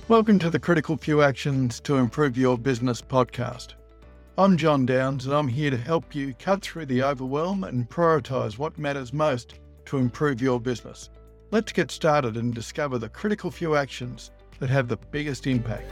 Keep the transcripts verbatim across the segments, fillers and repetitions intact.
Welcome to the Critical Few Actions to Improve Your Business podcast. I'm John Downs and I'm here to help you cut through the overwhelm and prioritise what matters most to improve your business. Let's get started and discover the critical few actions that have the biggest impact.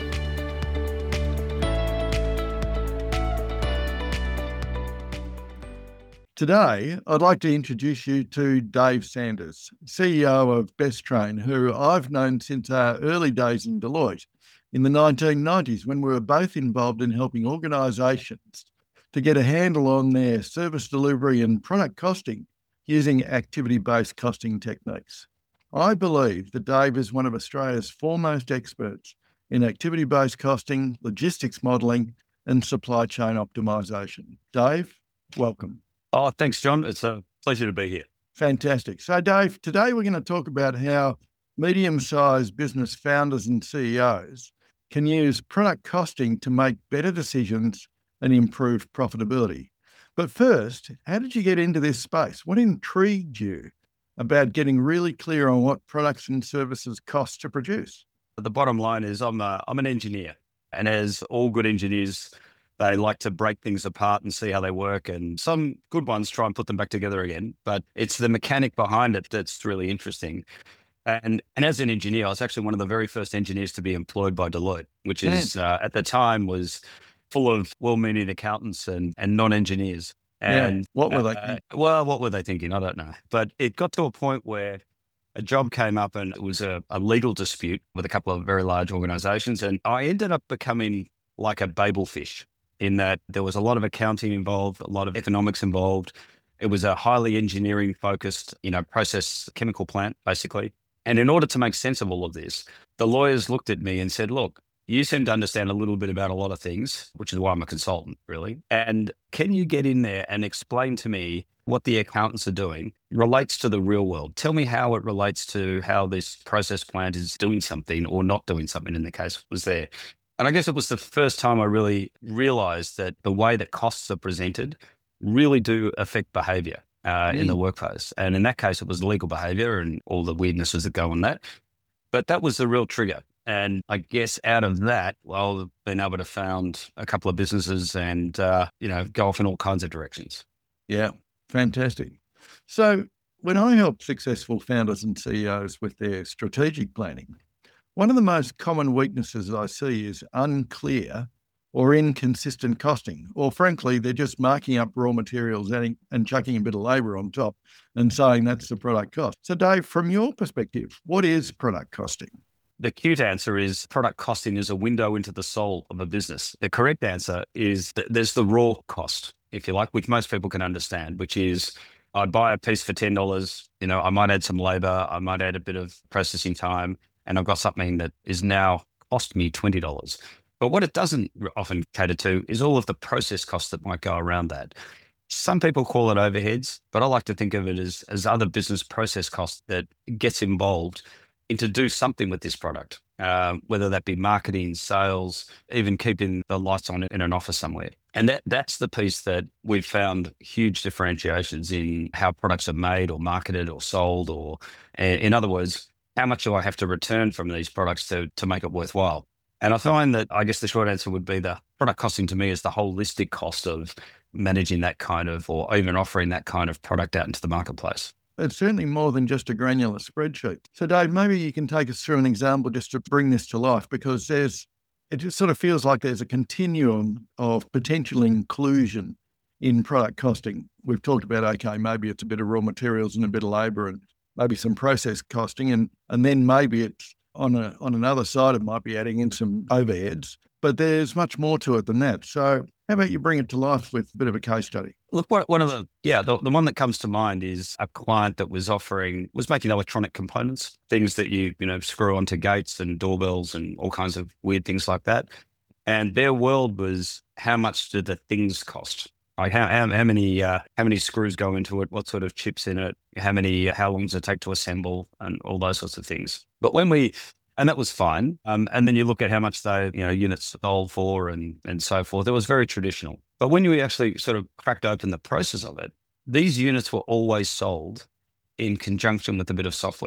Today, I'd like to introduce you to Dave Sanders, C E O of Bestrain, who I've known since our early days in Deloitte in the nineteen nineties, when we were both involved in helping organisations to get a handle on their service delivery and product costing using activity-based costing techniques. I believe that Dave is one of Australia's foremost experts in activity-based costing, logistics modelling and supply chain optimisation. Dave, welcome. Oh, thanks, John. It's a pleasure to be here. Fantastic. So, Dave, today we're going to talk about how medium-sized business founders and C E Os can use product costing to make better decisions and improve profitability. But first, how did you get into this space? What intrigued you about getting really clear on what products and services cost to produce? The bottom line is I'm a, I'm an engineer, and as all good engineers, they like to break things apart and see how they work, and some good ones try and put them back together again. But it's the mechanic behind it that's really interesting. And and as an engineer, I was actually one of the very first engineers to be employed by Deloitte, which is uh, at the time was full of well-meaning accountants and, and non-engineers. And yeah. What were they uh, thinking? Well, what were they thinking? I don't know. But it got to a point where a job came up and it was a, a legal dispute with a couple of very large organizations. And I ended up becoming like a Babel fish, in that there was a lot of accounting involved, a lot of economics involved. It was a highly engineering focused, you know, process chemical plant, basically. And in order to make sense of all of this, the lawyers looked at me and said, look, you seem to understand a little bit about a lot of things, which is why I'm a consultant, really. And can you get in there and explain to me what the accountants are doing relates to the real world? Tell me how it relates to how this process plant is doing something or not doing something, in the case was there. And I guess it was the first time I really realized that the way that costs are presented really do affect behavior uh, mm. in the workplace. And in that case, it was legal behavior and all the weirdnesses that go on that. But that was the real trigger. And I guess out of that, well, I've been able to found a couple of businesses and, uh, you know, go off in all kinds of directions. Yeah, fantastic. So when I help successful founders and C E Os with their strategic planning, one of the most common weaknesses I see is unclear or inconsistent costing, or frankly, they're just marking up raw materials and, and chucking a bit of labour on top and saying that's the product cost. So Dave, from your perspective, what is product costing? The cute answer is product costing is a window into the soul of a business. The correct answer is that there's the raw cost, if you like, which most people can understand, which is I buy a piece for ten dollars, you know, I might add some labour, I might add a bit of processing time, and I've got something that is now cost me twenty dollars. But what it doesn't often cater to is all of the process costs that might go around that. Some people call it overheads, but I like to think of it as, as other business process costs that gets involved in to do something with this product, uh, whether that be marketing, sales, even keeping the lights on in an office somewhere. And that that's the piece that we've found huge differentiations in how products are made or marketed or sold, or in other words, how much do I have to return from these products to, to make it worthwhile? And I find that, I guess the short answer would be the product costing to me is the holistic cost of managing that kind of, or even offering that kind of product out into the marketplace. It's certainly more than just a granular spreadsheet. So Dave, maybe you can take us through an example just to bring this to life, because there's, it just sort of feels like there's a continuum of potential inclusion in product costing. We've talked about, okay, maybe it's a bit of raw materials and a bit of labour and maybe some process costing, and and then maybe it's on a on another side, it might be adding in some overheads, but there's much more to it than that. So how about you bring it to life with a bit of a case study? Look, one of the, yeah, the, the one that comes to mind is a client that was offering, was making electronic components, things that you, you know, screw onto gates and doorbells and all kinds of weird things like that. And their world was, how much do the things cost? Like how how, how many uh, how many screws go into it? What sort of chips in it? How many? How long does it take to assemble? And all those sorts of things. But when we, and that was fine. Um, and then you look at how much they, you know, units sold for and and so forth. It was very traditional. But when you actually sort of cracked open the process of it, these units were always sold in conjunction with a bit of software.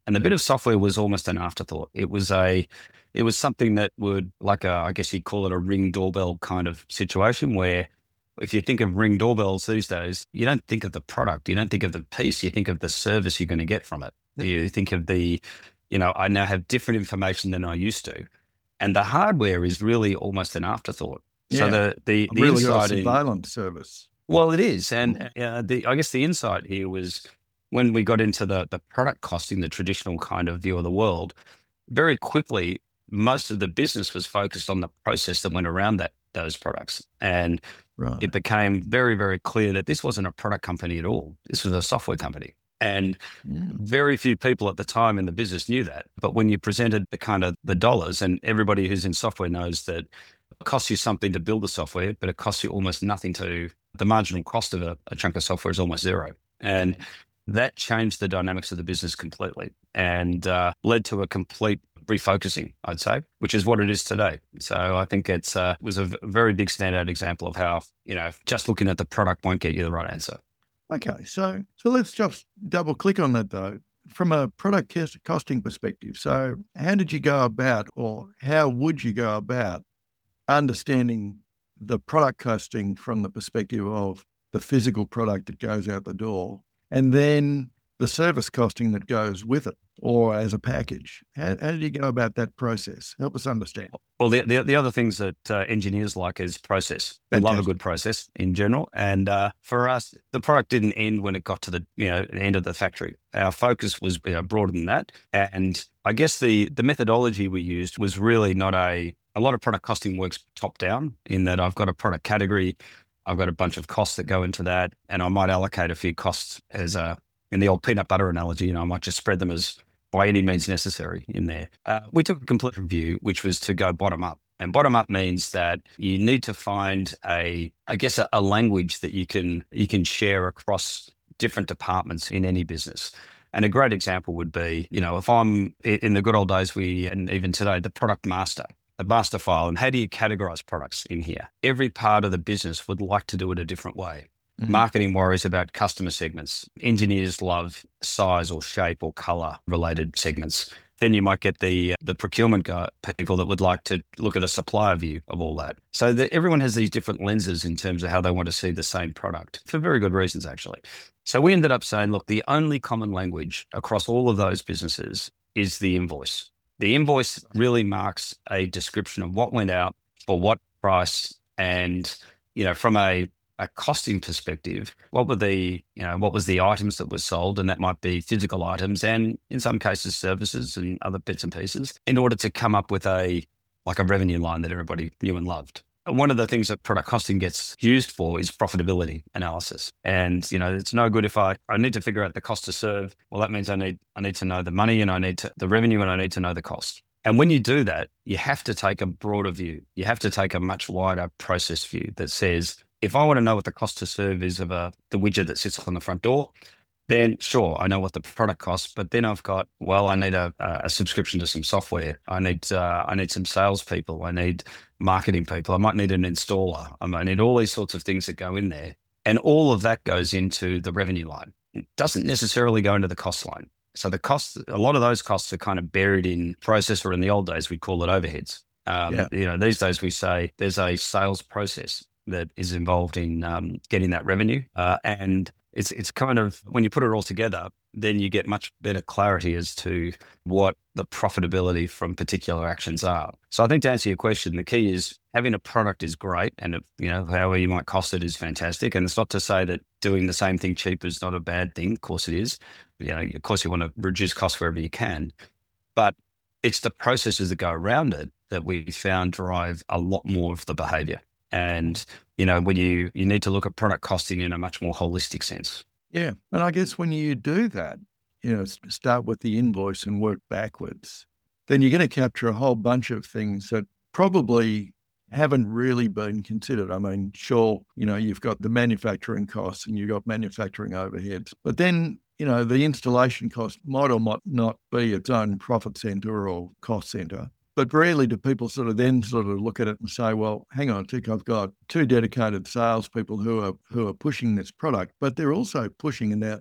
And the bit of software was almost an afterthought. It was a, it was something that would, like a, I guess you'd call it a Ring doorbell kind of situation where if you think of Ring doorbells these days, you don't think of the product, you don't think of the piece, you think of the service you're going to get from it. You think of the, you know, I now have different information than I used to. And the hardware is really almost an afterthought. Yeah. So the, the, the really got a insight in, surveillance service. well, it is. And uh, the, I guess the insight here was when we got into the, the product costing, the traditional kind of view of the world, very quickly, most of the business was focused on the process that went around that those products. And Right. it became very, very clear that this wasn't a product company at all. This was a software company. And Yeah. very few people at the time in the business knew that. But when you presented the kind of the dollars, and everybody who's in software knows that it costs you something to build the software, but it costs you almost nothing to, the marginal cost of a, a chunk of software is almost zero. And that changed the dynamics of the business completely and uh, led to a complete refocusing, I'd say, which is what it is today. So I think it's uh, was a v- very big standout example of how, you know, just looking at the product won't get you the right answer. Okay, so so let's just double click on that though, from a product cost- costing perspective. So how did you go about, or how would you go about understanding the product costing from the perspective of the physical product that goes out the door, and then the service costing that goes with it, or as a package? How, how did you go about that process? Help us understand. Well, the, the, the other things that uh, engineers like is process. They love a Fantastic. good process in general. And uh, for us, the product didn't end when it got to the, you know, the end of the factory. Our focus was, you know, broader than that. And I guess the the methodology we used was really not a, a lot of product costing works top down in that I've got a product category, I've got a bunch of costs that go into that, and I might allocate a few costs as a, in the old peanut butter analogy, you know, I might just spread them as by any means necessary in there. Uh, we took a complete review, which was to go bottom up. And bottom up means that you need to find a, I guess, a, a language that you can you can share across different departments in any business. And a great example would be, you know, if I'm in the good old days, we, and even today, the product master, the master file. And how do you categorize products in here? Every part of the business would like to do it a different way. Mhm. Marketing worries about customer segments. Engineers love size or shape or color related segments. Then you might get the the procurement guy, people that would like to look at a supplier view of all that. So that everyone has these different lenses in terms of how they want to see the same product for very good reasons, actually. So we ended up saying, look, the only common language across all of those businesses is the invoice. The invoice really marks a description of what went out for what price, and, you know, from a a costing perspective, what were the, you know, what was the items that were sold? And that might be physical items and in some cases services and other bits and pieces, in order to come up with a, like a revenue line that everybody knew and loved. And one of the things that product costing gets used for is profitability analysis. And, you know, it's no good if I, I need to figure out the cost to serve. Well, that means I need, I need to know the money, and I need to, the revenue, and I need to know the cost. And when you do that, you have to take a broader view. You have to take a much wider process view that says, if I want to know what the cost to serve is of a, the widget that sits on the front door, then sure, I know what the product costs. But then I've got, well, I need a, a subscription to some software. I need uh, I need some salespeople. I need marketing people. I might need an installer. I might need all these sorts of things that go in there. And all of that goes into the revenue line. It doesn't necessarily go into the cost line. So the costs, a lot of those costs are kind of buried in process, or in the old days, we'd call it overheads. Um, Yeah. You know, these days we say there's a sales process that is involved in um, getting that revenue. Uh, and it's it's kind of, when you put it all together, then you get much better clarity as to what the profitability from particular actions are. So I think, to answer your question, the key is having a product is great, and it, you know, however you might cost it is fantastic. And it's not to say that doing the same thing cheap is not a bad thing. Of course it is. You know, of course you want to reduce costs wherever you can, but it's the processes that go around it that we found drive a lot more of the behavior. And, you know, when you, you need to look at product costing in a much more holistic sense. Yeah. And I guess when you do that, you know, s- start with the invoice and work backwards, then you're going to capture a whole bunch of things that probably haven't really been considered. I mean, sure, you know, you've got the manufacturing costs and you've got manufacturing overheads, but then, you know, the installation cost might or might not be its own profit center or cost center. But rarely do people sort of then sort of look at it and say, well, hang on a tick, I've got two dedicated salespeople who are who are pushing this product, but they're also pushing it out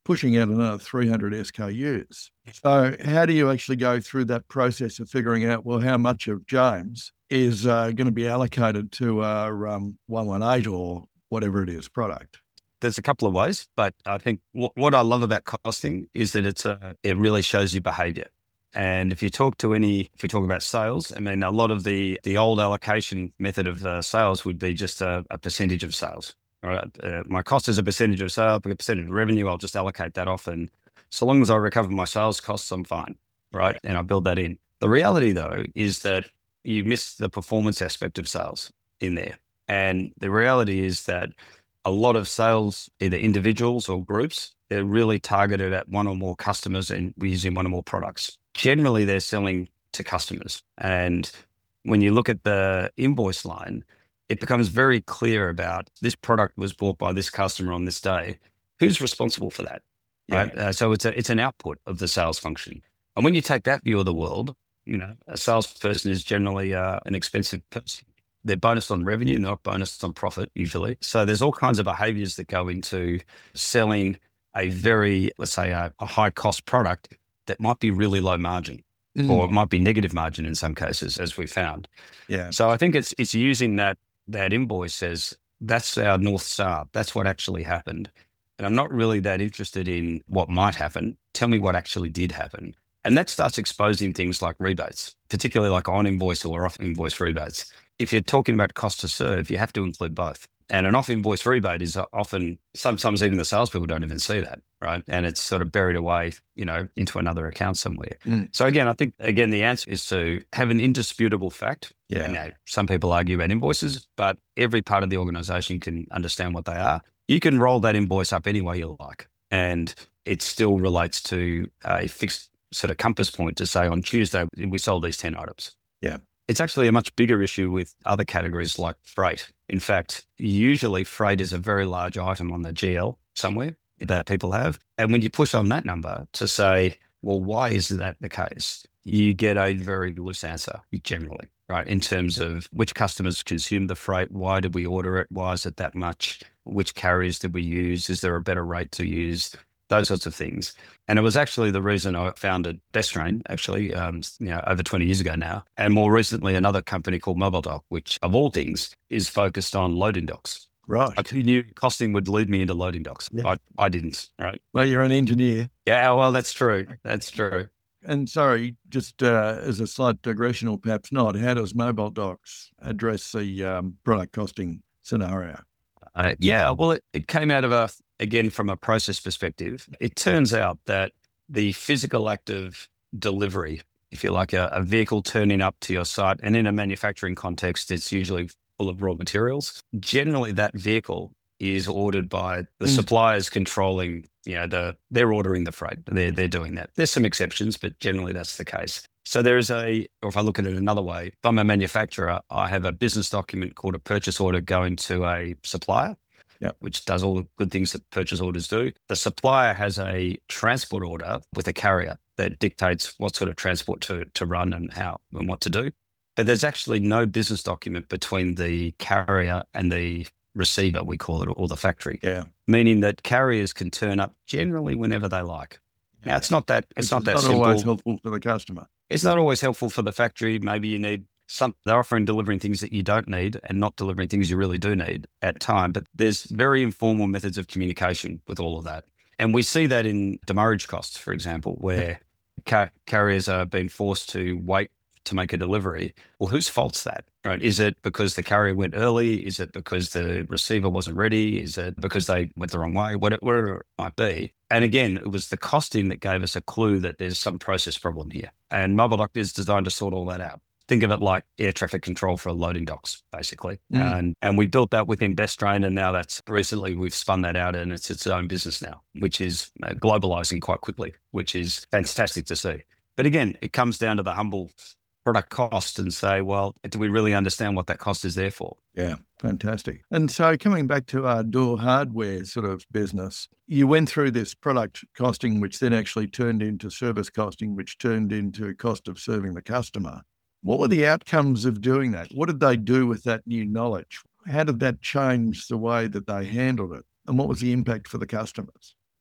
pushing out another three hundred S K Us. So how do you actually go through that process of figuring out, well, how much of James is uh, going to be allocated to our um, one one eight or whatever it is product? There's a couple of ways, but I think w- what I love about costing is that it's a, it really shows you behavior. And if you talk to any, if we talk about sales, I mean, a lot of the, the old allocation method of uh, sales would be just a, a percentage of sales. All right. Uh, my cost is a percentage of sales, a percentage of revenue. I'll just allocate that off. And so long as I recover my sales costs, I'm fine. Right. And I build that in. The reality though, is that you miss the performance aspect of sales in there. And the reality is that a lot of sales, either individuals or groups, they're really targeted at one or more customers and we're using one or more products. Generally, they're selling to customers. And when you look at the invoice line, it becomes very clear about this product was bought by this customer on this day. Who's responsible for that? Yeah. Right. Uh, so it's a, it's an output of the sales function. And when you take that view of the world, you know, a salesperson is generally uh, an expensive person. They're bonused on revenue, not bonused on profit usually. So there's all kinds of behaviors that go into selling a very, let's say, a, a high cost product that might be really low margin, mm. or it might be negative margin in some cases, as we found. Yeah. So I think it's it's using that that invoice as that's our North Star. That's what actually happened. And I'm not really that interested in what might happen. Tell me what actually did happen. And that starts exposing things like rebates, particularly like on invoice or off invoice rebates. If you're talking about cost to serve, you have to include both. And an off invoice rebate is often, sometimes even the salespeople don't even see that, right? And it's sort of buried away, you know, into another account somewhere. Mm. So again, I think, again, the answer is to have an indisputable fact. Yeah. You know, some people argue about invoices, but every part of the organization can understand what they are. You can roll that invoice up any way you like. And it still relates to a fixed sort of compass point to say on Tuesday, we sold these ten items. Yeah. It's actually a much bigger issue with other categories like freight. In fact, usually freight is a very large item on the G L somewhere that people have. And when you push on that number to say, well, why is that the case? You get a very loose answer generally, right? In terms of which customers consume the freight, why did we order it? Why is it that much? Which carriers did we use? Is there a better rate to use? Those sorts of things. And it was actually the reason I founded BestTrain, actually, um, you know, over twenty years ago now. And more recently, another company called MobileDoc, which of all things is focused on loading docks. Right. I knew costing would lead me into loading docks. Yeah. I, I didn't, right? Well, you're an engineer. Yeah, well, that's true. That's true. And sorry, just uh, as a slight digression or perhaps not, how does MobileDocs address the um, product costing scenario? Uh, yeah, well, it, it came out of a, again, from a process perspective. It turns out that the physical act of delivery, if you like, a, a vehicle turning up to your site, and in a manufacturing context, it's usually full of raw materials. Generally, that vehicle is ordered by the mm. suppliers controlling, you know, the they're ordering the freight. They're, they're doing that. There's some exceptions, but generally that's the case. So there is a, or if I look at it another way, if I'm a manufacturer, I have a business document called a purchase order going to a supplier, yep. which does all the good things that purchase orders do. The supplier has a transport order with a carrier that dictates what sort of transport to, to run and how and what to do. But there's actually no business document between the carrier and the receiver, we call it, or the factory. Yeah. Meaning that carriers can turn up generally whenever they like. Now, it's not that, it's, it's not that not simple. always helpful for the customer. It's not always helpful for the factory. Maybe you need some, they're offering delivering things that you don't need and not delivering things you really do need at time. But there's very informal methods of communication with all of that. And we see that in demurrage costs, for example, where car- carriers are being forced to wait to make a delivery. Well, whose fault's that, right? Is it because the carrier went early? Is it because the receiver wasn't ready? Is it because they went the wrong way? Whatever it might be. And again, it was the costing that gave us a clue that there's some process problem here. And MobileDoc is designed to sort all that out. Think of it like air traffic control for loading docks, basically. Mm. And and we built that within BestTrain, and now that's recently we've spun that out and it's its own business now, which is uh, globalizing quite quickly, which is fantastic to see. But again, it comes down to the humble product cost and say, well, do we really understand what that cost is there for? Yeah, fantastic. And so coming back to our door hardware sort of business, you went through this product costing, which then actually turned into service costing, which turned into cost of serving the customer. What were the outcomes of doing that? What did they do with that new knowledge? How did that change the way that they handled it? And what was the impact for the customers?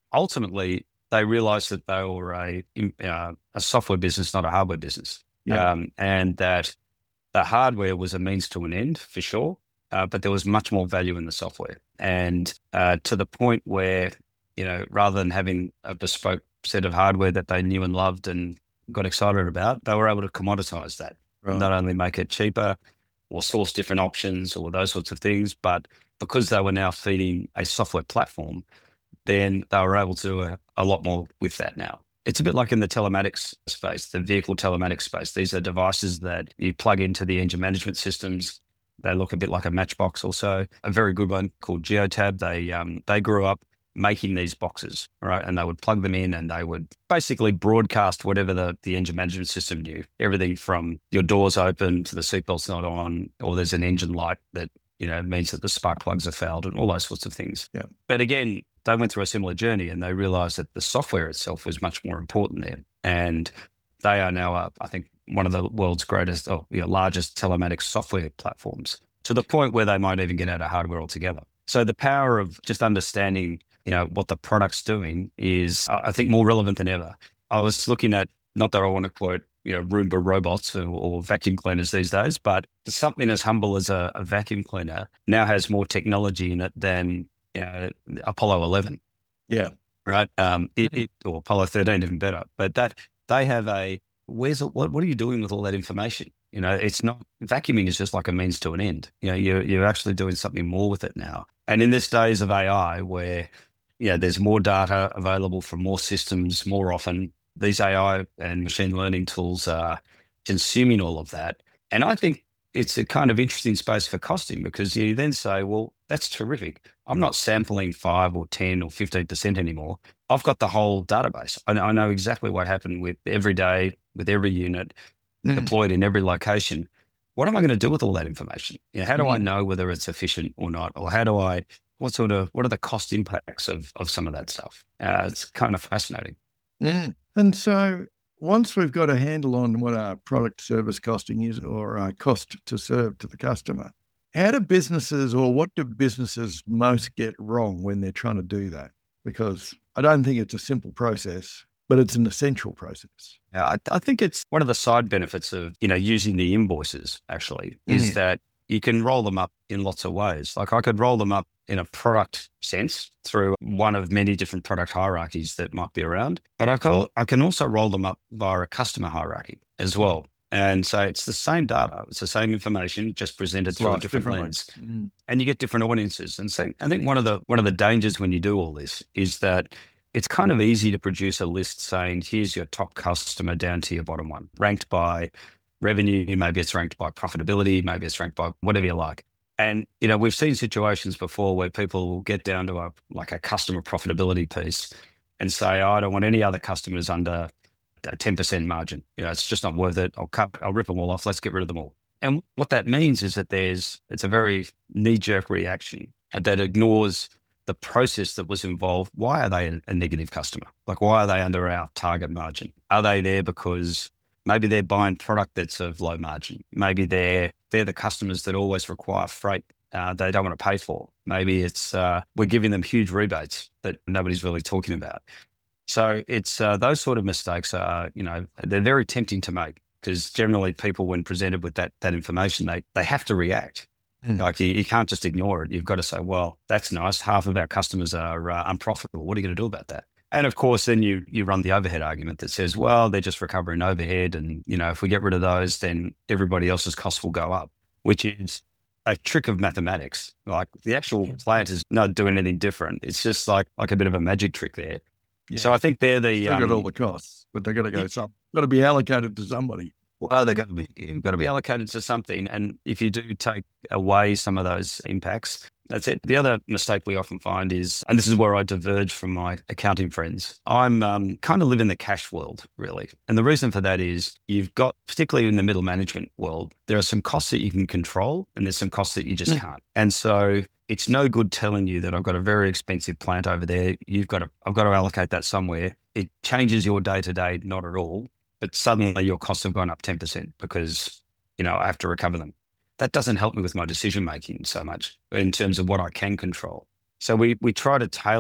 ultimately they realized that they were a, uh, a software business, not a hardware business. Yeah. Um, and that the hardware was a means to an end for sure, uh, but there was much more value in the software. And uh, to the point where, you know, rather than having a bespoke set of hardware that they knew and loved and got excited about, they were able to commoditize that, Right. not only make it cheaper or source different options or those sorts of things, but because they were now feeding a software platform, then they were able to do a, a lot more with that now. It's a bit like in the telematics space, the vehicle telematics space. These are devices that you plug into the engine management systems. They look a bit like a matchbox also. A very good one called Geotab. They um, they grew up making these boxes, right? And they would plug them in and they would basically broadcast whatever the, the engine management system knew. Everything from your doors open to the seatbelt's not on, or there's an engine light that, you know, means that the spark plugs are fouled and all those sorts of things. Yeah. But again, they went through a similar journey and they realized that the software itself was much more important there. And they are now, uh, I think, one of the world's greatest or you know, largest telematics software platforms, to the point where they might even get out of hardware altogether. So the power of just understanding, you know, what the product's doing is, I think, more relevant than ever. I was looking at, not that I want to quote, you know, Roomba robots or, or vacuum cleaners these days, but something as humble as a, a vacuum cleaner now has more technology in it than, you know, Apollo eleven. Yeah. Right. Um, it, it, or Apollo thirteen, even better. But that they have a, where's it, what, what are you doing with all that information? You know, it's not, vacuuming is just like a means to an end. You know, you're, you're actually doing something more with it now. And in this days of A I where, you know, there's more data available from more systems more often, these A I and machine learning tools are consuming all of that. And I think it's a kind of interesting space for costing, because you then say, well, that's terrific. I'm not sampling five or ten or fifteen percent anymore. I've got the whole database. I know, I know exactly what happened with every day, with every unit Mm. deployed in every location. What am I going to do with all that information? You know, how do I Mm. know whether it's efficient or not? Or how do I, what sort of, what are the cost impacts of, of some of that stuff? Uh, it's kind of fascinating. Mm. And so once we've got a handle on what our product service costing is, or our cost to serve to the customer, how do businesses, or what do businesses most get wrong when they're trying to do that? Because I don't think it's a simple process, but it's an essential process. Yeah, I, I think it's one of the side benefits of, you know, using the invoices actually is Mm. that you can roll them up in lots of ways. Like I could roll them up in a product sense through one of many different product hierarchies that might be around, but I can, I can also roll them up via a customer hierarchy as well. And so it's the same data, it's the same information, just presented through a Sliced different differently. lens, Mm. and you get different audiences. And so I think one of the one of the dangers when you do all this is that it's kind of easy to produce a list saying, here's your top customer down to your bottom one, ranked by revenue, maybe it's ranked by profitability, maybe it's ranked by whatever you like. And, you know, we've seen situations before where people will get down to a, like a customer profitability piece and say, oh, I don't want any other customers under a ten percent margin. You know, it's just not worth it. I'll cut, I'll rip them all off. Let's get rid of them all. And what that means is that there's, it's a very knee-jerk reaction that ignores the process that was involved. Why are they a, a negative customer? Like, why are they under our target margin? Are they there because maybe they're buying product that's of low margin? Maybe they're, they're the customers that always require freight uh, they don't want to pay for. Maybe it's, uh, we're giving them huge rebates that nobody's really talking about. So it's uh, those sort of mistakes are, you know, they're very tempting to make, because generally people, when presented with that that information, they they have to react. Mm. Like you, you can't just ignore it. You've got to say, well, that's nice. Half of our customers are uh, unprofitable. What are you going to do about that? And of course, then you you run the overhead argument that says, well, they're just recovering overhead, and you know, if we get rid of those, then everybody else's costs will go up, which is a trick of mathematics. Like the actual plant is not doing anything different. It's just like like a bit of a magic trick there. Yeah. So I think they're the Still got um, all the costs, but they're going to go some, got to be allocated to somebody. well, they're going to be you've got to be allocated to something. And if you do take away some of those impacts, that's it. The other mistake we often find is, and this is where I diverge from my accounting friends, I'm um, kind of live in the cash world, really. And the reason for that is you've got, particularly in the middle management world, there are some costs that you can control and there's some costs that you just Mm. can't. And so it's no good telling you that I've got a very expensive plant over there. You've got to, I've got to allocate that somewhere. It changes your day to day, not at all. But suddenly your costs have gone up ten percent because, you know, I have to recover them. That doesn't help me with my decision making so much in terms of what I can control. So we we try to tailor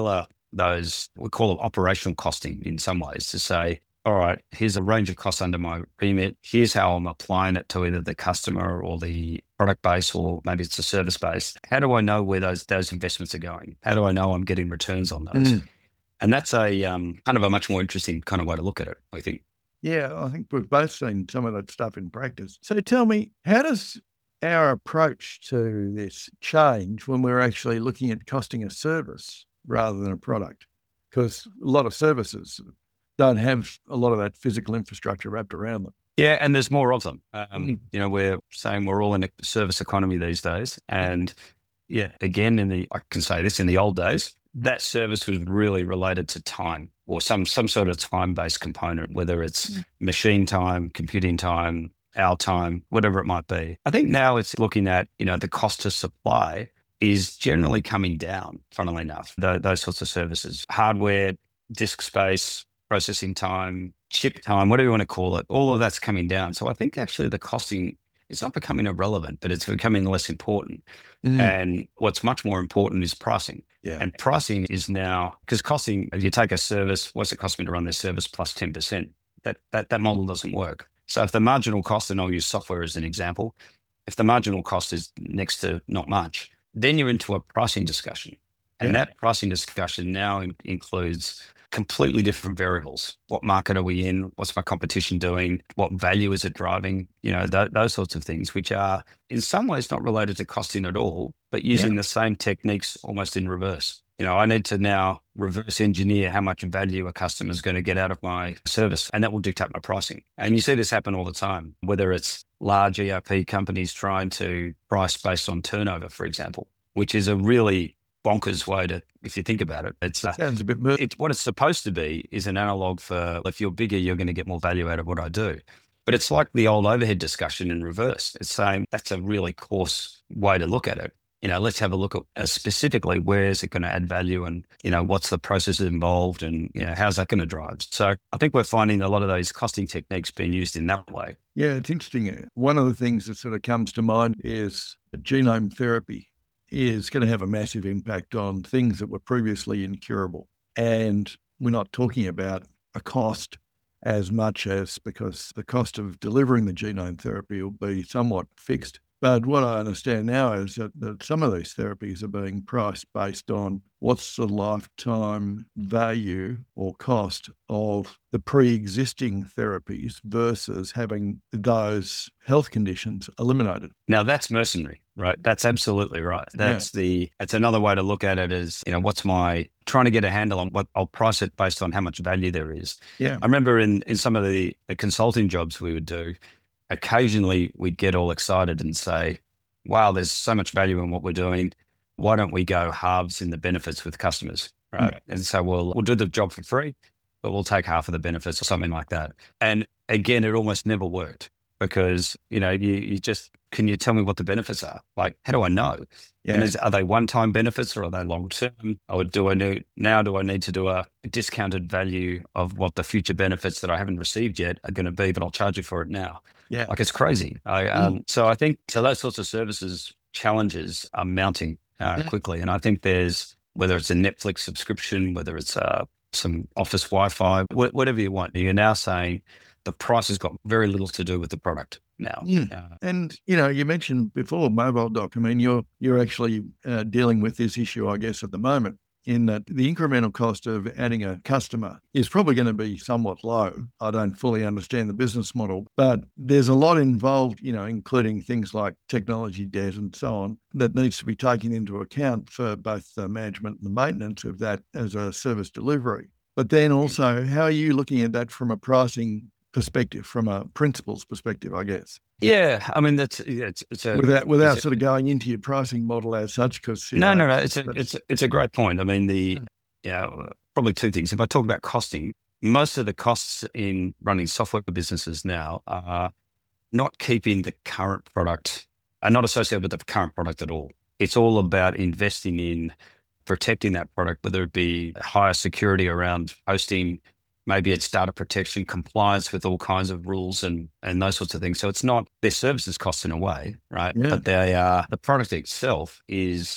those, we call it operational costing in some ways, to say, all right, here's a range of costs under my remit. Here's how I'm applying it to either the customer or the product base, or maybe it's a service base. How do I know where those those investments are going? How do I know I'm getting returns on those? Mm. And that's a um, kind of a much more interesting kind of way to look at it, I think. Yeah, I think we've both seen some of that stuff in practice. So tell me, how does our approach to this change when we're actually looking at costing a service rather than a product? Because a lot of services don't have a lot of that physical infrastructure wrapped around them. Yeah, and there's more of them. Um, Mm. You know, we're saying we're all in a service economy these days. And yeah, again, in the, I can say this, in the old days, that service was really related to time, or some some sort of time-based component, whether it's Mm. machine time, computing time, our time, whatever it might be. I think now it's looking at, you know, the cost to supply is generally coming down, funnily enough, th- those sorts of services. Hardware, disk space, processing time, chip time, whatever you want to call it, all of that's coming down. So I think actually the costing is not becoming irrelevant, but it's becoming less important. Mm. And what's much more important is pricing. Yeah. And pricing is now, because costing, if you take a service, what's it cost me to run this service plus ten percent? That, that, that model doesn't work. So if the marginal cost, and I'll use software as an example, if the marginal cost is next to not much, then you're into a pricing discussion. And Yeah. that pricing discussion now in- includes completely different variables. What market are we in? What's my competition doing? What value is it driving? You know, th- those sorts of things, which are in some ways not related to costing at all, but using the same techniques almost in reverse. You know, I need to now reverse engineer how much value a customer is going to get out of my service, and that will dictate my pricing. And you see this happen all the time, whether it's large E R P companies trying to price based on turnover, for example, which is a really bonkers way to, if you think about it, it's uh, Sounds a bit mur- it's what it's supposed to be is an analog for, if you're bigger, you're going to get more value out of what I do. But it's like the old overhead discussion in reverse. It's saying that's a really coarse way to look at it. You know, let's have a look at uh, specifically where is it going to add value, and, you know, what's the process involved, and, you know, how's that going to drive? So I think we're finding a lot of those costing techniques being used in that way. Yeah, it's interesting. One of the things that sort of comes to mind is genome therapy is going to have a massive impact on things that were previously incurable. And we're not talking about a cost as much as, because the cost of delivering the genome therapy will be somewhat fixed. But what I understand now is that, that some of these therapies are being priced based on what's the lifetime value or cost of the pre-existing therapies versus having those health conditions eliminated. Now that's mercenary, right? That's absolutely right. That's yeah. the, it's another way to look at it is, you know, what's my, trying to get a handle on what I'll price it based on how much value there is. Yeah. I remember in, in some of the, the consulting jobs we would do, occasionally we'd get all excited and say, wow, there's so much value in what we're doing. Why don't we go halves in the benefits with customers, right? Mm. And so we'll we'll do the job for free, but we'll take half of the benefits or something like that. And again, it almost never worked because, you know, you, you just, can you tell me what the benefits are? Like, how do I know? Yeah. And is, are they one-time benefits or are they long-term? I would do I need, now do I need to do a discounted value of what the future benefits that I haven't received yet are going to be, but I'll charge you for it now. Yeah. Like it's crazy. I, um, mm. So I think, so those sorts of services challenges are mounting uh, yeah. quickly. And I think there's, whether it's a Netflix subscription, whether it's uh, some office Wi-Fi, wh- whatever you want, you're now saying the price has got very little to do with the product now. Mm. Uh, and, you know, you mentioned before mobile doc. I mean, you're, you're actually uh, dealing with this issue, I guess, at the moment, in that the incremental cost of adding a customer is probably going to be somewhat low. I don't fully understand the business model, but there's a lot involved, you know, including things like technology debt and so on, that needs to be taken into account for both the management and the maintenance of that as a service delivery. But then also, how are you looking at that from a pricing perspective, from a principles perspective, I guess? Yeah, I mean, that's it's, it's a without without it's sort of going into your pricing model as such, because no, know, no, no, it's a it's a, it's a great point. I mean, the yeah, you know, probably two things. If I talk about costing, most of the costs in running software businesses now are not keeping the current product, are not associated with the current product at all. It's all about investing in protecting that product, whether it be higher security around hosting. Maybe it's data protection, compliance with all kinds of rules and, and those sorts of things. So it's not their services cost in a way, right? Yeah. But they are, the product itself is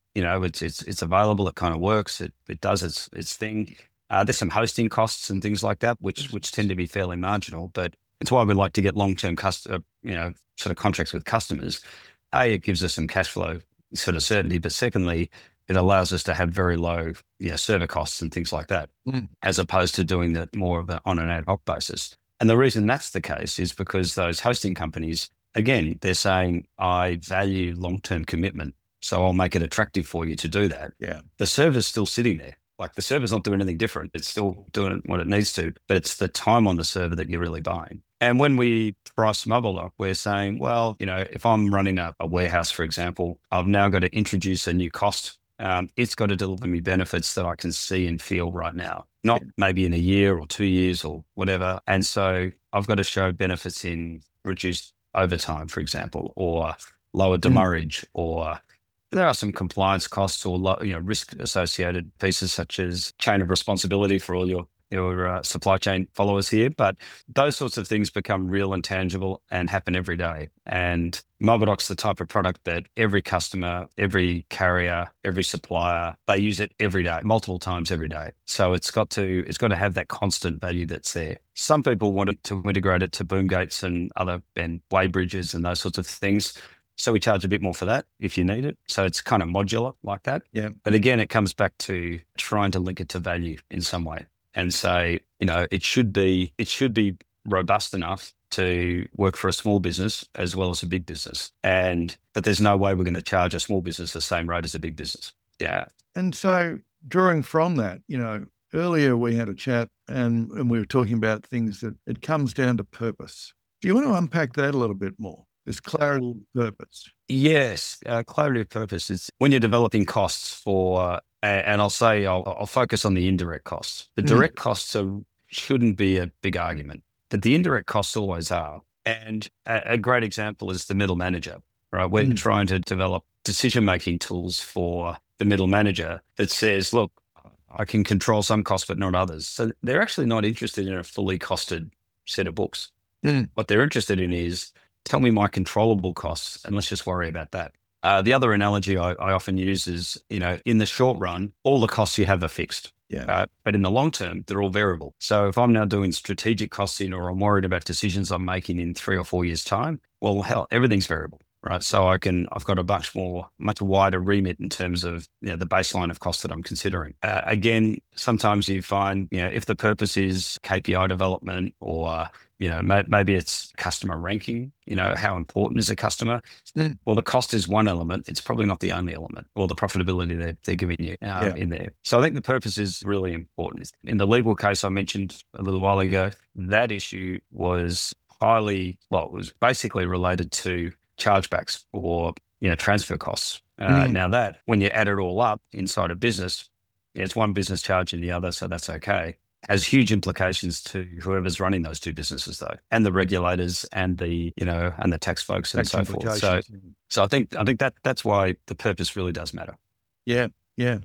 You know, it's it's it's available. It kind of works. It it does its its thing. Uh, there's some hosting costs and things like that, which which tend to be fairly marginal. But it's why we like to get long term cust- uh, you know, sort of contracts with customers. A, it gives us some cash flow sort of certainty, but secondly, it allows us to have very low, you know, server costs and things like that, Mm. as opposed to doing that more of a, on an ad hoc basis. And the reason that's the case is because those hosting companies, again, they're saying, I value long term commitment, so I'll make it attractive for you to do that. Yeah. The server's still sitting there. Like the server's not doing anything different. It's still doing what it needs to, but it's the time on the server that you're really buying. And when we price MobileDock, we're saying, well, you know, if I'm running a, a warehouse, for example, I've now got to introduce a new cost. Um, it's got to deliver me benefits that I can see and feel right now, not maybe in a year or two years or whatever. And so I've got to show benefits in reduced overtime, for example, or lower demurrage, mm. or there are some compliance costs or lo- you know risk associated pieces such as chain of responsibility for all your your uh, supply chain followers here. But those sorts of things become real and tangible and happen every day. And MobileDock's the type of product that every customer, every carrier, every supplier, they use it every day, multiple times every day. So it's got to it's got to have that constant value that's there. Some people want it to integrate it to boom gates and other and way bridges and those sorts of things. So we charge a bit more for that if you need it. So it's kind of modular like that. Yeah. But again, it comes back to trying to link it to value in some way and say, you know, it should be it should be robust enough to work for a small business as well as a big business. And but there's no way we're going to charge a small business the same rate as a big business. Yeah. And so drawing from that, you know, earlier we had a chat and, and we were talking about things that it comes down to purpose. Do you want to unpack that a little bit more? This clarity of purpose. Yes, uh, clarity of purpose is when you're developing costs for, uh, and I'll say I'll, I'll focus on the indirect costs. The direct mm. costs are, shouldn't be a big argument, but the indirect costs always are. And a, a great example is the middle manager, right? We're mm. trying to develop decision-making tools for the middle manager that says, look, I can control some costs, but not others. So they're actually not interested in a fully costed set of books. Mm. What they're interested in is, tell me my controllable costs and let's just worry about that. Uh, the other analogy I, I often use is, you know, in the short run, all the costs you have are fixed. Yeah. Uh, but in the long term, they're all variable. So if I'm now doing strategic costing or I'm worried about decisions I'm making in three or four years' time, well, hell, everything's variable, right? So I can, I've got a much more, much wider remit in terms of, you know, the baseline of costs that I'm considering. Uh, again, sometimes you find, you know, if the purpose is K P I development or, you know, may, maybe it's customer ranking, you know, how important is a customer? Mm. Well, the cost is one element. It's probably not the only element or the profitability they're, they're giving you uh, yeah. in there. So I think the purpose is really important. In the legal case I mentioned a little while ago, that issue was highly, well, it was basically related to chargebacks or, you know, transfer costs. Uh, mm. Now that when you add it all up inside a business, it's one business charging the other, so that's okay. Has huge implications to whoever's running those two businesses, though, and the regulators and the, you know, and the tax folks and tax so forth. So, so I think I think that that's why the purpose really does matter. Yeah, yeah.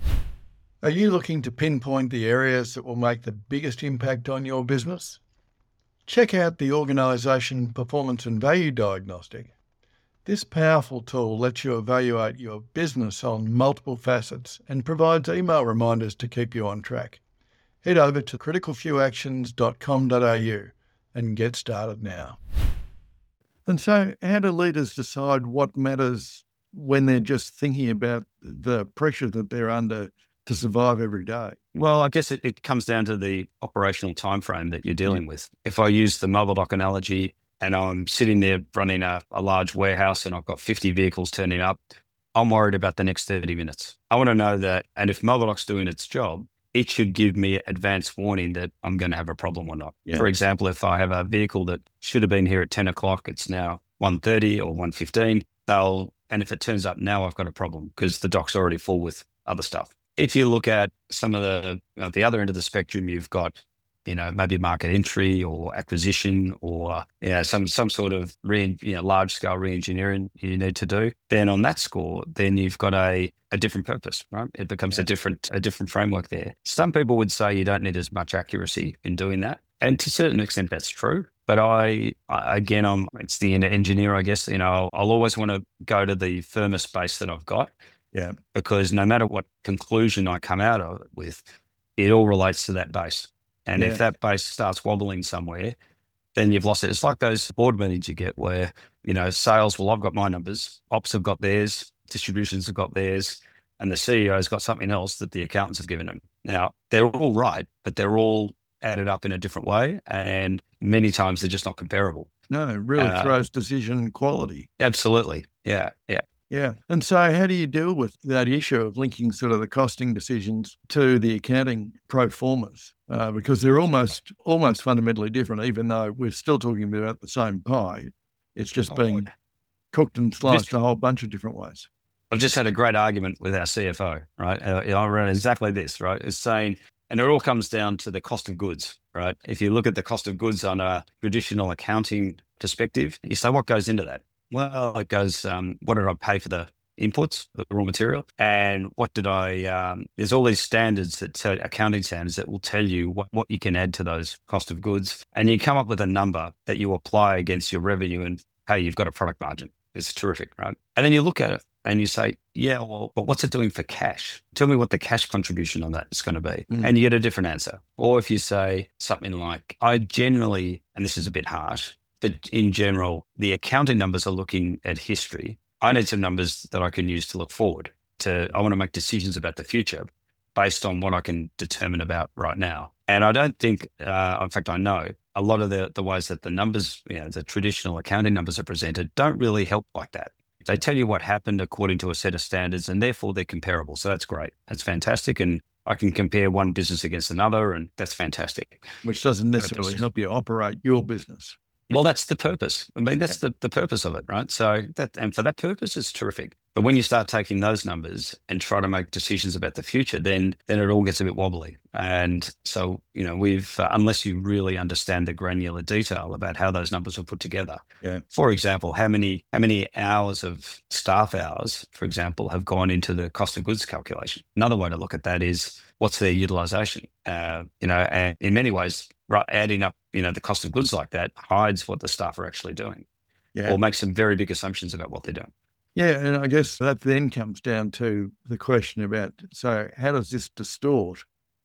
Are you looking to pinpoint the areas that will make the biggest impact on your business? Check out the Organisation Performance and Value Diagnostic. This powerful tool lets you evaluate your business on multiple facets and provides email reminders to keep you on track. Head over to critical few actions dot com dot a u and get started now. And so how do leaders decide what matters when they're just thinking about the pressure that they're under to survive every day? Well, I guess it, it comes down to the operational timeframe that you're dealing with. If I use the MobileDock analogy and I'm sitting there running a, a large warehouse and I've got fifty vehicles turning up, I'm worried about the next thirty minutes. I want to know that, and if MobileDock's doing its job, it should give me advance warning that I'm going to have a problem or not. Yeah. For example, if I have a vehicle that should have been here at ten o'clock, it's now one thirty or one fifteen, they'll, and if it turns up now, I've got a problem because the dock's already full with other stuff. If you look at some of the, you know, the other end of the spectrum, you've got, you know, maybe market entry or acquisition or, you know, some, some sort of re, you know, large scale re-engineering you need to do. Then on that score, then you've got a, a different purpose, right? It becomes yeah. a different, a different framework there. Some people would say you don't need as much accuracy in doing that. And to a certain extent, that's true. But I, I again, I'm, it's the engineer, I guess, you know, I'll, I'll always want to go to the firmest base that I've got. Yeah. because no matter what conclusion I come out of it with, it all relates to that base. And Yeah. if that base starts wobbling somewhere, then you've lost it. It's like those board meetings you get where, you know, sales, well, I've got my numbers, ops have got theirs, distributions have got theirs, and the C E O's got something else that the accountants have given him. Now, they're all right, but they're all added up in a different way. And many times they're just not comparable. No, it really Uh, throws decision quality. Absolutely. Yeah. Yeah. Yeah. And so how do you deal with that issue of linking sort of the costing decisions to the accounting pro formas? Uh, because they're almost almost fundamentally different, even though we're still talking about the same pie. It's just being cooked and sliced Just- a whole bunch of different ways. I've just had a great argument with our C F O, right? Uh, I ran exactly this, right? It's saying, and it all comes down to the cost of goods, right? If you look at the cost of goods on a traditional accounting perspective, you say, what goes into that? Well, it goes, um, what did I pay for the inputs, the raw material? And what did I, um, there's all these standards that tell, accounting standards that will tell you what, what you can add to those cost of goods. And you come up with a number that you apply against your revenue and, hey, you've got a product margin. It's terrific, right? And then you look at it and you say, yeah, well, but what's it doing for cash? Tell me what the cash contribution on that is going to be. Mm. And you get a different answer. Or if you say something like, I generally, and this is a bit harsh, but in general, the accounting numbers are looking at history. I need some numbers that I can use to look forward to. I want to make decisions about the future based on what I can determine about right now. And I don't think, uh, in fact, I know a lot of the, the ways that the numbers, you know, the traditional accounting numbers are presented don't really help like that. They tell you what happened according to a set of standards, and therefore they're comparable. So that's great. That's fantastic. And I can compare one business against another, and that's fantastic. Which doesn't necessarily help you operate your business. Well, that's the purpose. I mean, that's the, the purpose of it, right? So that, and for that purpose, it's terrific. But when you start taking those numbers and try to make decisions about the future, then then it all gets a bit wobbly. And so, you know, we've, uh, unless you really understand the granular detail about how those numbers were put together. Yeah. For example, how many how many hours of staff hours, for example, have gone into the cost of goods calculation? Another way to look at that is what's their utilization? Uh, you know, and in many ways, right, adding up, you know, the cost of goods like that hides what the staff are actually doing, Yeah. or makes some very big assumptions about what they're doing. Yeah, and I guess that then comes down to the question about, so how does this distort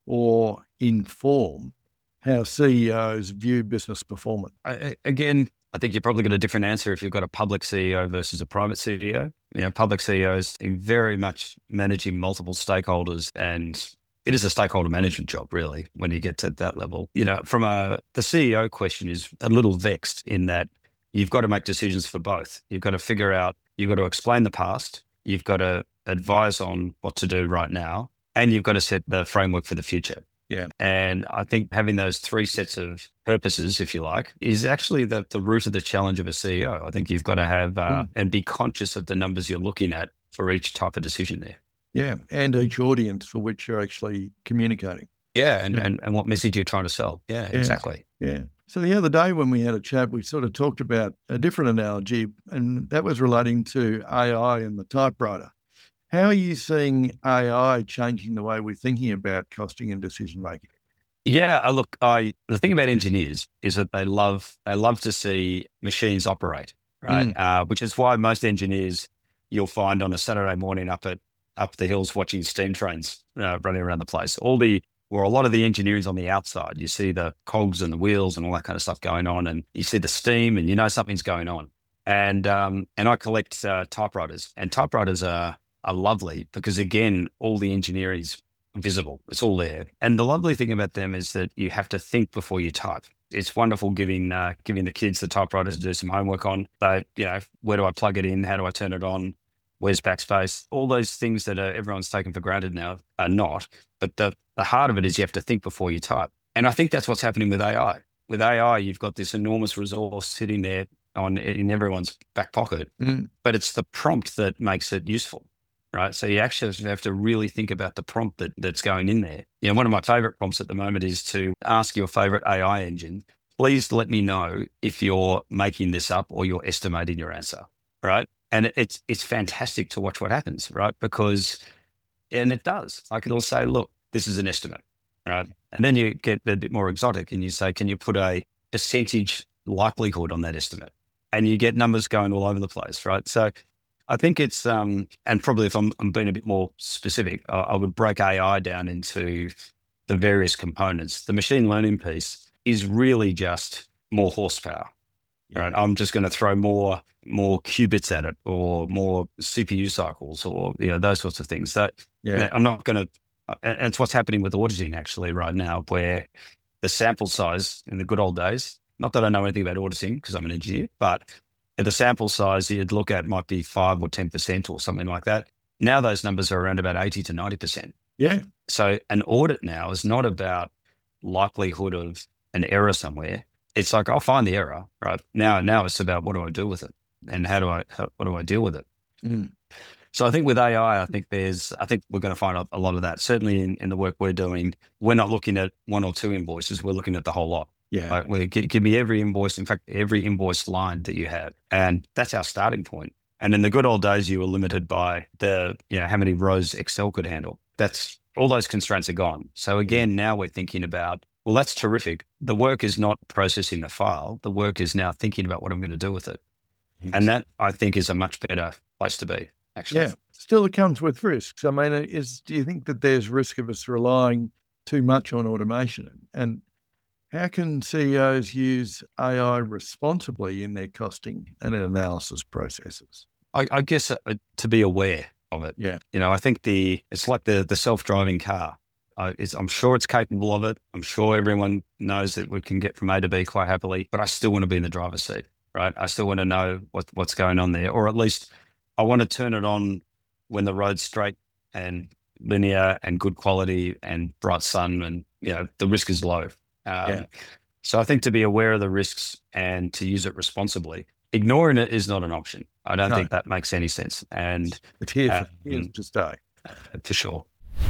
or inform how C E Os view business performance? I, again, I think you're probably got a different answer if you've got a public C E O versus a private C E O. You know, public C E Os are very much managing multiple stakeholders, and it is a stakeholder management job, really, when you get to that level. You know, from a, the C E O question is a little vexed in that you've got to make decisions for both. You've got to figure out, you've got to explain the past, you've got to advise on what to do right now, and you've got to set the framework for the future. Yeah. And I think having those three sets of purposes, if you like, is actually the, the root of the challenge of a C E O. I think you've got to have uh, Mm. and be conscious of the numbers you're looking at for each type of decision there. Yeah, and each audience for which you're actually communicating. Yeah, and, Yeah. and, and what message you're trying to sell. Yeah, Yeah. exactly. Yeah. So the other day when we had a chat, we sort of talked about a different analogy, and that was relating to A I and the typewriter. How are you seeing A I changing the way we're thinking about costing and decision making? Yeah, uh, look, I the thing about engineers is that they love they love to see machines operate, right? Uh, which is why most engineers you'll find on a Saturday morning up at up the hills watching steam trains uh, running around the place. All the where a lot of the engineering's on the outside. You see the cogs and the wheels and all that kind of stuff going on, and you see the steam, and you know something's going on. And um, and I collect uh, typewriters, and typewriters are are lovely because again, all the engineering's visible. It's all there. And the lovely thing about them is that you have to think before you type. It's wonderful giving uh, giving the kids the typewriters to do some homework on. So, you know, where do I plug it in? How do I turn it on? Where's backspace? All those things that are, everyone's taken for granted now are not. But the, the heart of it is you have to think before you type. And I think that's what's happening with A I. With A I, you've got this enormous resource sitting there on in everyone's back pocket, Mm. but it's the prompt that makes it useful. Right. So you actually have to really think about the prompt that, that's going in there. You know, one of my favorite prompts at the moment is to ask your favorite A I engine, please let me know if you're making this up or you're estimating your answer. Right. And it, it's it's fantastic to watch what happens. Right. Because, and it does. Like it'll say, look, this is an estimate. Right. And then you get a bit more exotic and you say, can you put a percentage likelihood on that estimate? And you get numbers going all over the place. Right. So I think it's, um, and probably if I'm, I'm being a bit more specific, I, I would break A I down into the various components. The machine learning piece is really just more horsepower. Yeah. Right? I'm just going to throw more more qubits at it, or more C P U cycles, or you know those sorts of things. So Yeah. I'm not going to. And it's what's happening with auditing actually right now, where the sample size in the good old days. Not that I know anything about auditing because I'm an engineer, but the sample size you'd look at might be five or ten percent or something like that. Now those numbers are around about eighty to ninety percent. Yeah. So an audit now is not about likelihood of an error somewhere. It's like, I'll find the error, right? Now, now it's about what do I do with it, and how do I, how, what do I deal with it? Mm. So I think with A I, I think there's, I think we're going to find a, a lot of that. Certainly in, in the work we're doing, we're not looking at one or two invoices. We're looking at the whole lot. Yeah. Like, we, give, give me every invoice. In fact, every invoice line that you have, and that's our starting point. And in the good old days, you were limited by the, you know, how many rows Excel could handle. That's all those constraints are gone. So again, now we're thinking about, well, that's terrific. The work is not processing the file. The work is now thinking about what I'm going to do with it. Yes. And that, I think, is a much better place to be, actually. Yeah. Still, it comes with risks. I mean, is do you think that there's risk of us relying too much on automation? And how can C E Os use A I responsibly in their costing and analysis processes? I, I guess uh, to be aware of it. Yeah. You know, I think the it's like the the self-driving car. Uh, it's, I'm sure it's capable of it. I'm sure everyone knows that we can get from A to B quite happily, but I still want to be in the driver's seat, right? I still want to know what what's going on there, or at least I want to turn it on when the road's straight and linear and good quality and bright sun, and you know the risk is low. Um, yeah. So I think to be aware of the risks and to use it responsibly. Ignoring it is not an option. I don't No. think that makes any sense. And It's here, uh, for, here to stay. For sure.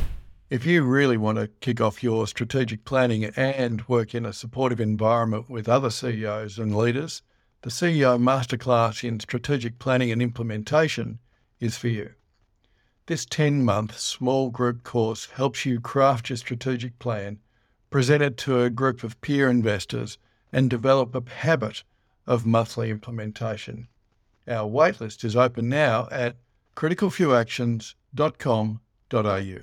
If you really want to kick off your strategic planning and work in a supportive environment with other C E Os and leaders, the C E O Masterclass in Strategic Planning and Implementation is for you. This ten-month small group course helps you craft your strategic plan, present it to a group of peer investors, and develop a habit of monthly implementation. Our waitlist is open now at critical few actions dot com dot a u.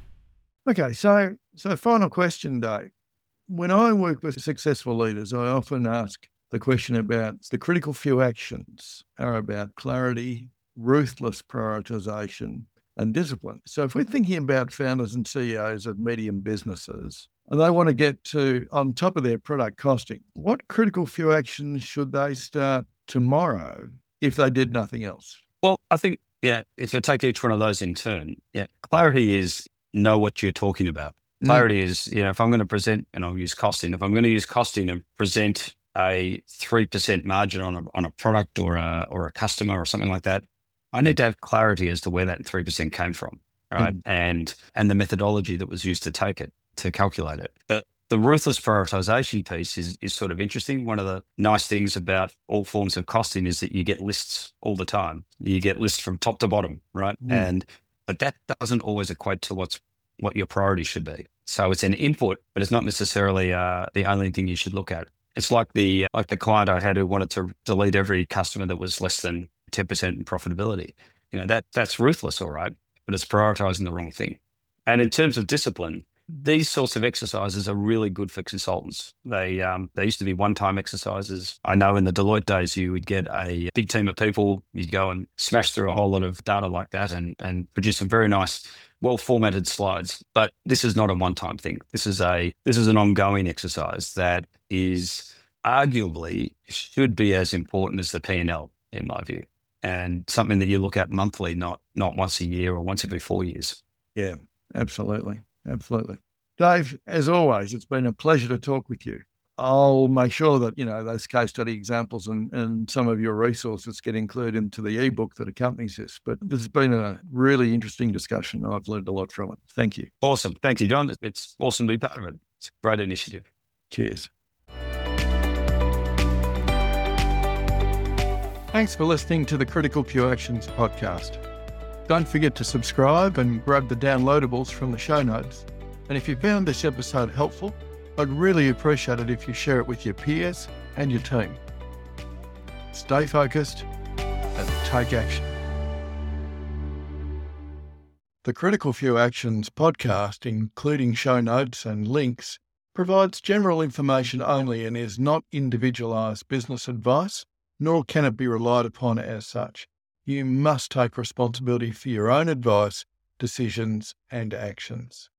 Okay, so so final question, Dave. When I work with successful leaders, I often ask the question about the critical few actions are about clarity, ruthless prioritization, and discipline. So if we're thinking about founders and C E Os of medium businesses, and they want to get to on top of their product costing, what critical few actions should they start tomorrow if they did nothing else? Well, I think, yeah, if you take each one of those in turn, yeah, clarity is know what you're talking about. Clarity mm. is, you know, if I'm going to present, and I'll use costing, if I'm going to use costing and present a three percent margin on a, on a product or a, or a customer or something like that, I need to have clarity as to where that three percent came from, right? Mm. And, and the methodology that was used to take it, to calculate it. But the ruthless prioritization piece is, is sort of interesting. One of the nice things about all forms of costing is that you get lists all the time. You get lists from top to bottom, right? Mm. And but that doesn't always equate to what's what your priority should be. So it's an input, but it's not necessarily uh, the only thing you should look at. It's like the like the client I had who wanted to delete every customer that was less than ten percent in profitability. You know, that that's ruthless, all right, but it's prioritizing the wrong thing. And in terms of discipline, these sorts of exercises are really good for consultants. They um, they used to be one-time exercises. I know in the Deloitte days, you would get a big team of people. You'd go and smash through a whole lot of data like that and, and produce some very nice, well-formatted slides. But this is not a one-time thing. This is a this is an ongoing exercise that is arguably should be as important as the P and L, in my view, and something that you look at monthly, not not once a year or once every four years. Yeah, absolutely. Absolutely. Dave, as always, it's been a pleasure to talk with you. I'll make sure that, you know, those case study examples and, and some of your resources get included into the ebook that accompanies this. But this has been a really interesting discussion. I've learned a lot from it. Thank you. Awesome. Thank you, John. It's awesome to be part of it. It's a great initiative. Cheers. Thanks for listening to the Critical Few Actions podcast. Don't forget to subscribe and grab the downloadables from the show notes. And if you found this episode helpful, I'd really appreciate it if you share it with your peers and your team. Stay focused and take action. The Critical Few Actions podcast, including show notes and links, provides general information only and is not individualised business advice, nor can it be relied upon as such. You must take responsibility for your own advice, decisions, and actions.